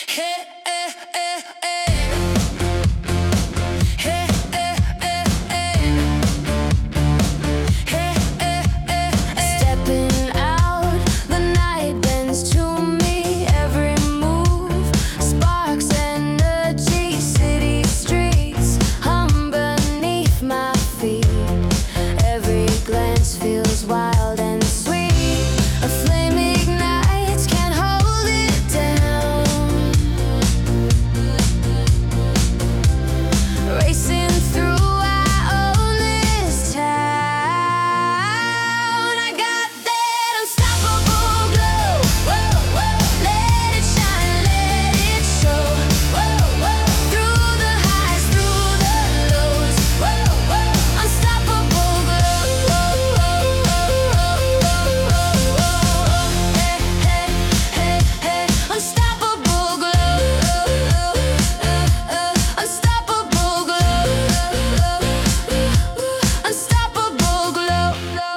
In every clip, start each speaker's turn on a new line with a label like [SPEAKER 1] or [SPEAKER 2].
[SPEAKER 1] Stepping out, the night bends to me. Every move sparks energy. City streets hum beneath my feet. Every glance feels wild and sweet. A flame ignites, can't hold it down. Racing through, I own this town. I got that unstoppable glow. Whoa, whoa, let it shine, let it show. Whoa, whoa, through the highs, through the lows. Whoa, whoa, unstoppable glow. Hey, hey, hey, hey, unstoppable glow. Unstoppable glow. Unstoppable glow.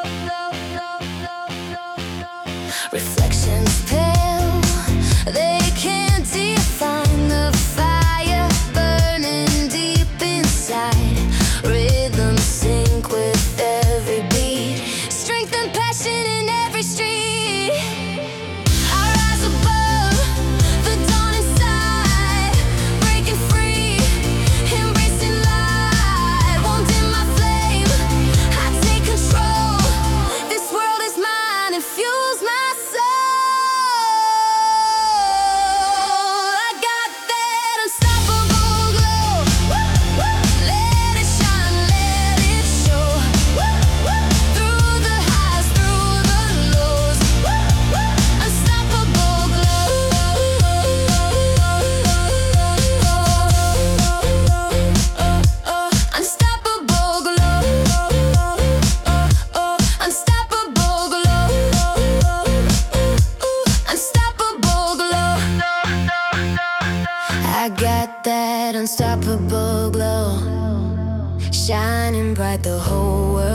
[SPEAKER 1] Reflections pale, they can't define the fire burning deep inside. Rhythm sync with every beat, strength and passion in every street. I rise above the dawn inside, breaking free, embracing light. Won't dim my flame, I take control. This world is mine, it fuels my soul. I got that unstoppable glow. Let it shine, let it show. Through the highs, through the lows. Unstoppable glow. Unstoppable glow. Unstoppable glow. Unstoppable glow. I got that unstoppable glow, shining bright, the whole world